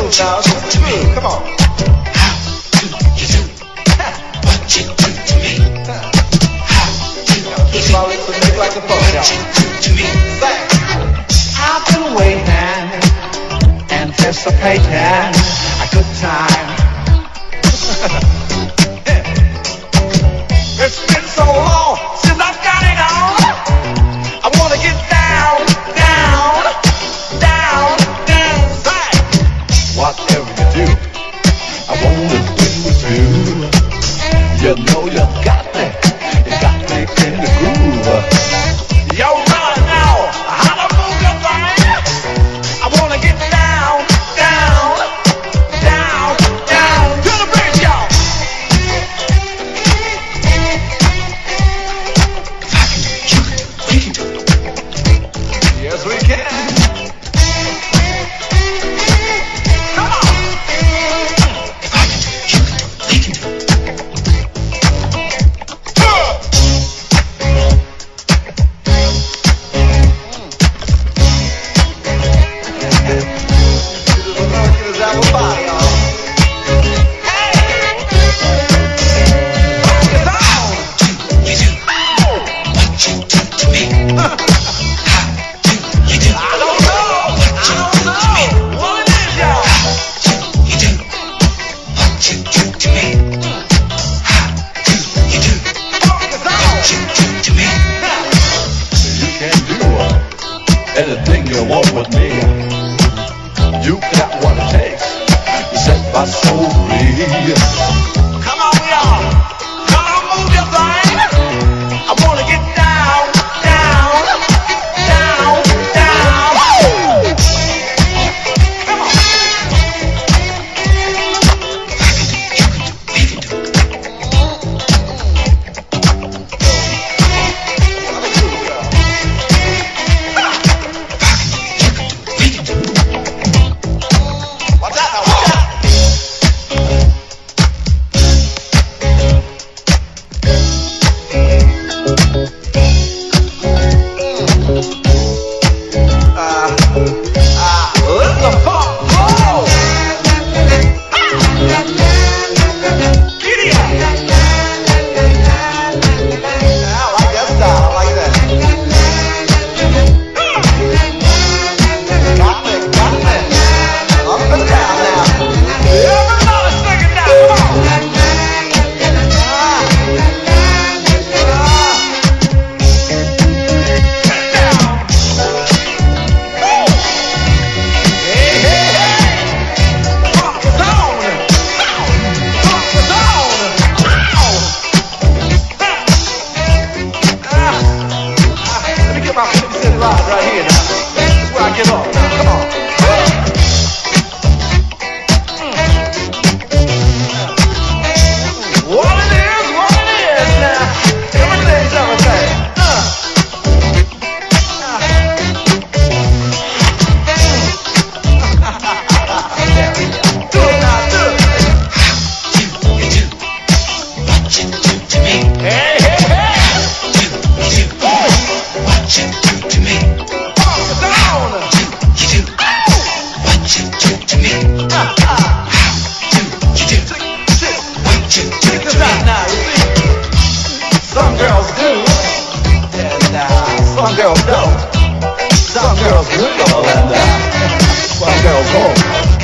smooth now. Smooth. Come on. How do you do what you do to me? How do you do like the phone, what you do to me? I've been waiting, anticipating a good time. It's been so long since I've got it on. I wanna get down, down, down, down. Whatever you do, I wanna do it too. You know you got me in the groove. Yo, run now, how to move your thing? I wanna get down, down, down, down to the bridge, y'all. We can do it. Yes, we can. Come on. If I can do it, you can do it. We can do it. Anything you want with me, you got what it takes to set my soul free. Come on, y'all. Come on, move your thing. I wanna get down, down, down, down. Come on. We can do it. Watch out now, watch out. Let the funk flow. Giddy up. I like that style. I like that. Got me. Up and down now. Everybody sing it now. Come on. Get down. Woo. Hey, hey, hey. Funk is on. Funk is on. Let me get my 50 Cent ride right here now. This is where I get off now. Come on. What it is now. Everything's everything. Do it now, do it. You do what you do to me. Hey, hey, hey. You do what you do to me. Funk is on. You do what you do to me. You do what you do Check this to out me. now, you see. Some girls do, and some girls don't. Some girls will, and some girls won't.